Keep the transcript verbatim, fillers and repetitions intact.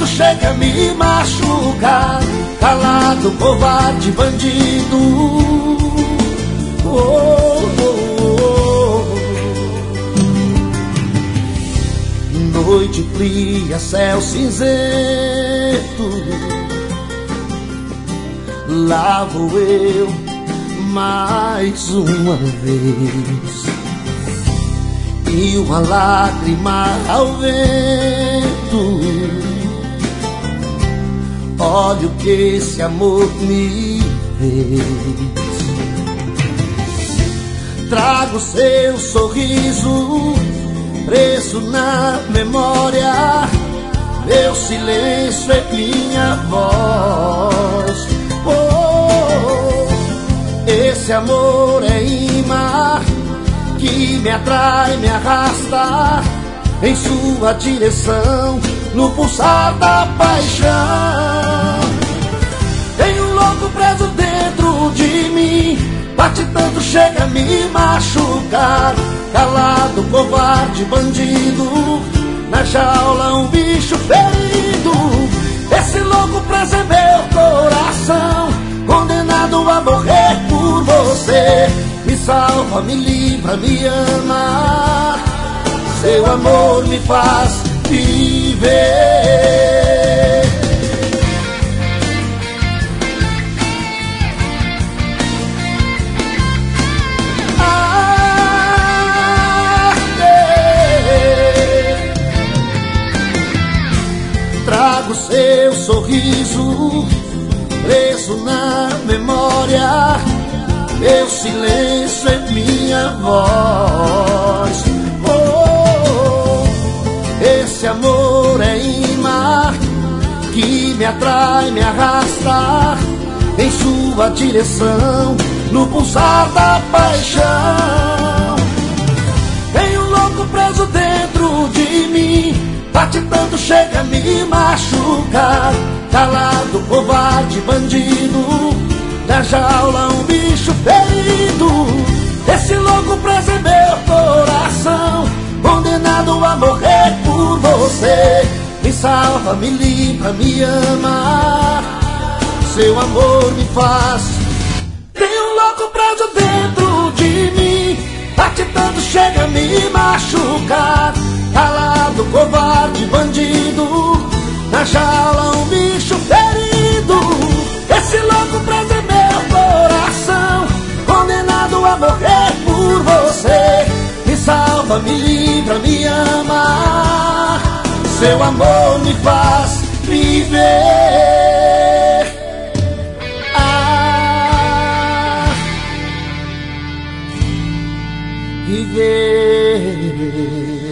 chega a me machucar. Calado, covarde, bandido. Oh, oh, oh. Noite fria, céu cinzento, lá vou eu mais uma vez, e uma lágrima ao vento. Olha o que esse amor me fez. Trago seu sorriso preso na memória, meu silêncio é minha voz. Oh, esse amor é imã que me atrai, me arrasta em sua direção, no pulsar da paixão. Tem um louco preso dentro de mim, bate tanto, chega a me machucar. Calado, covarde, bandido, na jaula um bicho ferido. Esse louco preso é meu coração, condenado a morrer por você. Me salva, me livra, me ama, seu amor me faz viver. Ah, é. Trago seu sorriso preso na memória, meu silêncio é minha voz. Oh, esse amor é imã que me atrai, me arrasta em sua direção, no pulsar da paixão. Tem um louco preso dentro de mim, bate tanto, chega a me machucar. Calado, covarde, bandido, na jaula um bicho ferido. Esse louco preso é meu coração, condenado a morrer por você. Me salva, me livra, me ama, seu amor me faz. Tem um louco preso dentro de mim, bate tanto, chega a me machucar. Calado, covarde, bandido, na jaula um bicho ferido. Esse louco preso é meu coração, condenado a morrer por você. Me salva, me livra, me ama, seu amor me faz viver. Ah, viver.